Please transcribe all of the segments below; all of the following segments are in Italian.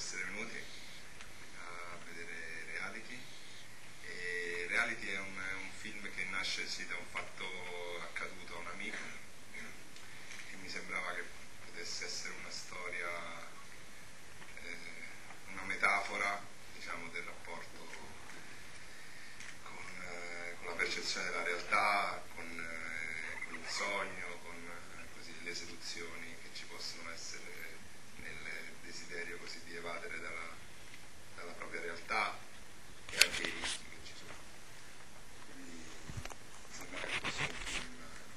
essere venuti a vedere Reality. E Reality è un film che nasce sì, da un fatto accaduto a un amico, e mi sembrava che potesse essere una storia, una metafora, diciamo, del rapporto con la percezione della realtà, con il sogno, con così, le seduzioni che ci possono essere nel desiderio così di evadere dalla propria realtà, e anche i rischi che ci sono. Quindi mi sembra che fosse un film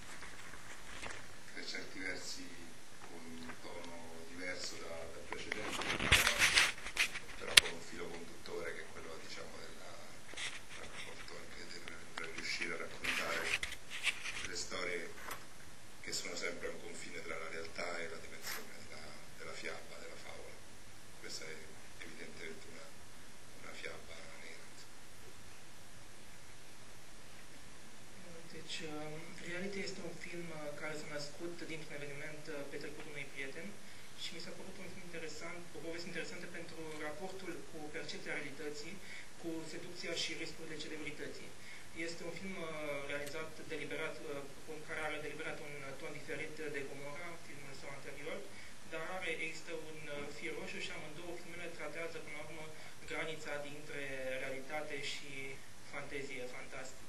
per certi versi con un tono diverso dal precedente, però con un filo conduttore che è quello, diciamo, del rapporto anche del riuscire a raccontare delle storie che sono sempre a un confine tra la realtà e la dimensione della fiaba, della favola. Questa è evidentemente una fiaba nera. Deci, Reality este un film care s-a născut dintr-un eveniment petrecut unui prieten și mi s-a părut un film interesant, o poveste interesantă pentru raportul cu percepția realității, cu seducția și riscurile celebrității. Este un film realizat deliberat, care are deliberat un ton diferit de Gomorra, filmul său anterior, dar există un fir roșu și amândouă filmele tratează până la urmă granița dintre realitate și fantezie, fantastic.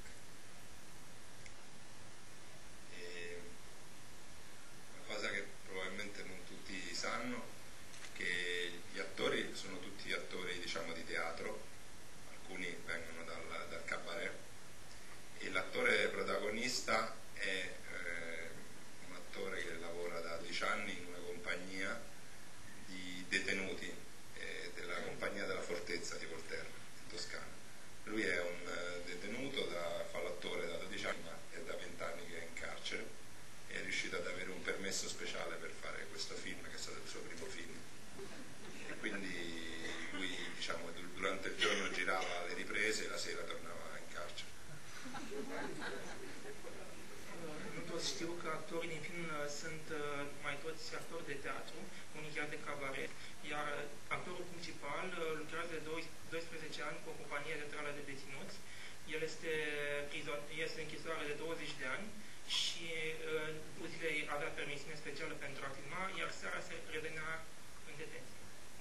Una cosa che probabilmente non tutti sanno, che gli attori sono tutti attori, diciamo, di teatro, alcuni vengono dal cabaret, e l'attore protagonista è un attore che lavora da 10 anni in una compagnia di detenuti della compagnia della Fortezza di Volterra, in Toscana. Lui è un detenuto, fa l'attore da 12 anni, ma è da 20 anni che è in carcere, e è riuscito ad avere un permesso speciale per fare questo film, che è stato il suo primo film. E quindi lui, diciamo, durante il giorno girava le riprese e la sera tornava in carcere. Nu toți știu că actorii din film sunt mai toți actori de teatru, unii chiar de cabaret, iar actorul principal lucrează de 12 ani cu o companie teatrală de deținuți. El este în închisoare de 20 de ani și zilei avea permisiune specială pentru a filma, iar seara se revenea în detenție.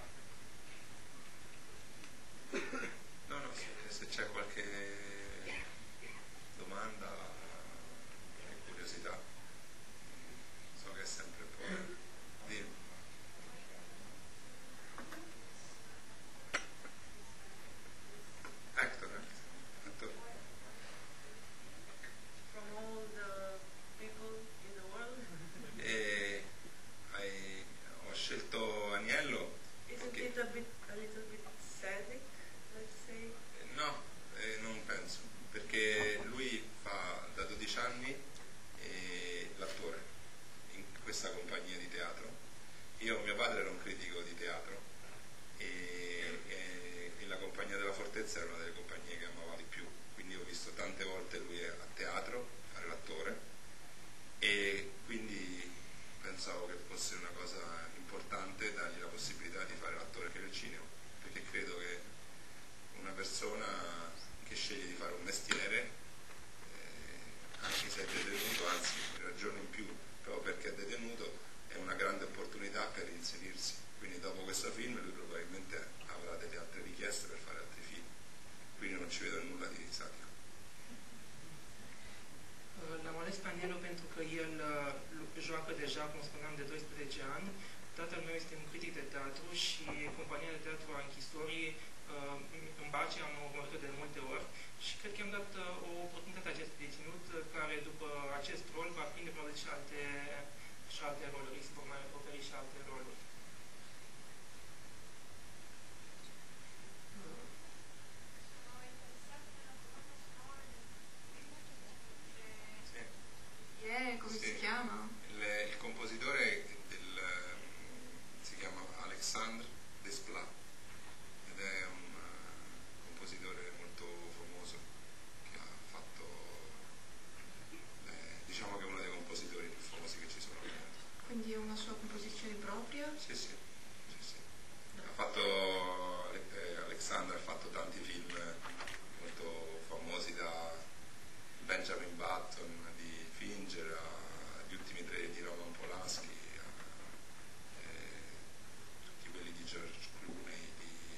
No, se c'è qualche domanda e curiosità, so che è sempre un po'. Dimmi. Hector. From all the people in the world. Ho scelto Agnello. Isn't it a little bit sadic, let's say? No, non penso, perché lui fa da 12 anni l'attore in questa compagnia di teatro. Mio padre era un critico di teatro, e la compagnia della Fortezza era una delle compagnie che amava di più, quindi ho visto tante volte lui a teatro fare l'attore, e quindi pensavo che fosse una cosa importante dargli la possibilità di fare l'attore anche nel cinema, perché credo che una persona che sceglie di fare un mestiere, anche se è detenuto, anzi ragione in più proprio perché è detenuto, è una grande opportunità per inserirsi. Quindi dopo questo film lui probabilmente avrà delle altre richieste per fare altri film, quindi non ci vedo nulla di sadico. L-am ales pe Anelo pentru că el joacă deja, cum spuneam, de 12 ani. Tatăl meu este un critic de teatru și compania de teatru a închisorii în Bace am urmărit-o de multe ori și cred că am dat o oportunitate acestui deținut care după acest rol va prinde probabil și alte roluri, se vor mai oferi și alte roluri. Come si chiama? Il compositore si chiama Alexandre Desplat, ed è un compositore molto famoso che ha Benjamin Button, di Fincher, agli ultimi 3 di Roman Polanski, tutti quelli di George Clooney, di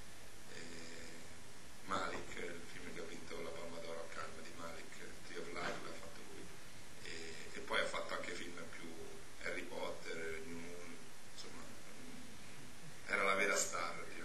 Malik, il film che ha vinto la Palma d'Oro a Cannes di Malik, Tree of Life l'ha fatto lui, e poi ha fatto anche film più Harry Potter, New Moon, insomma era la vera star, diciamo.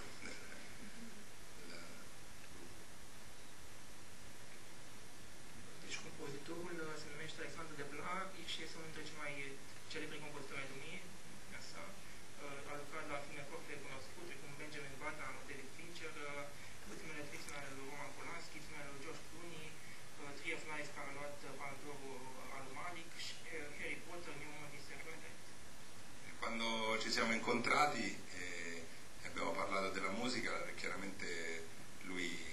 Deci compozitorul se numește Alexandru de Bla și este unul dintre cei mai celebri compozitori ai lumii. Asta. A lucrat la filme foarte cunoscute, cum Benjamin Button, David Fincher, ultimele 3 filme ale lui Roman Polanski, filmele lui George Clooney, Tree of Life, care a luat Palmadorul al lui Malik, și Harry Potter, New Moon di Servente. Quando ci siamo incontrati e abbiamo parlato della musica, chiaramente lui